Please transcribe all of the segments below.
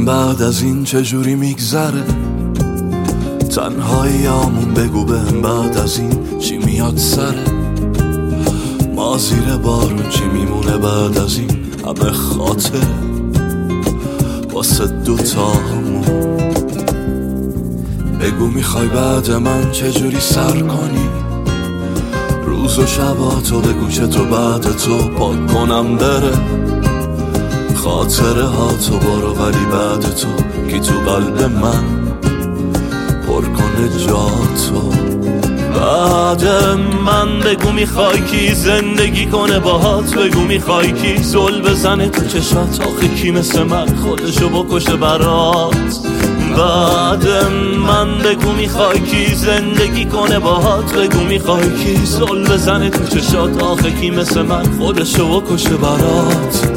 بعد از این چجوری میگذره تنهاییامون، بگو بهم بعد از این چی میاد سره ما زیر بارون چی میمونه بعد از این همه خاطره واسه دوتامون. بگو میخوای بعد من چجوری سر کنی روز و شباتو، بگو که تو بعد تو پاک کنم بره خاطره ها تو برو، ولی بعد تو کی تو قلب من پر کنه جا تو. بعد من بگو میخوای کی زندگی کنه باهات، بگو میخوای کی زل بزنه تو چشات، آخه کی مثل من خودشو بکشه برات. بعد من بگو میخوای کی زندگی کنه باهات، بگو میخوای کی زل بزنه تو چشات، آخه کی مثل من خودشو بکشه برات.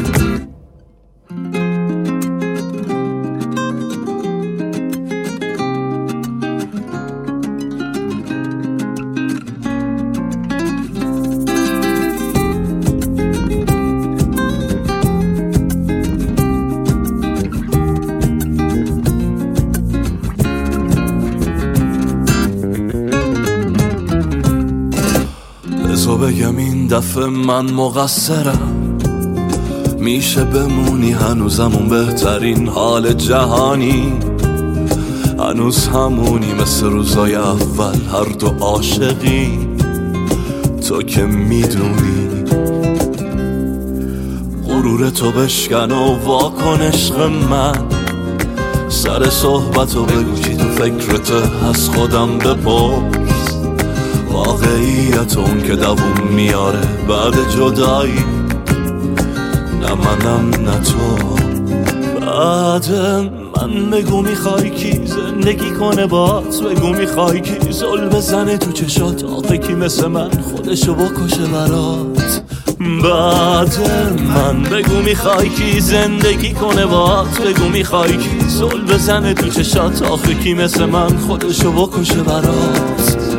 بزو بگم این دفعه من مقصرم، میشه بمونی هنوزمون بهترین حال جهانی، هنوز همونی مثل روزای اول هر دو عاشقی، تو که میدونی غرور تو بشکن و واکن عشق من، سر صحبتو بگو کی تو فکرته از خودم بپرس، واقعیت اون که دووم میاره بعد جدایی، نه منم نه تو. بعد من بگو میخوای کی زندگی کنه باهات، بگو میخوای کی زل بزنه تو چشات، آخه کی مثل من خودشو بکشه برات. بعد من بگو میخوای کی زندگی کنه باهات، بگو میخوای کی زل بزنه تو چشات، آخه کی مثل من خودشو بکشه برات.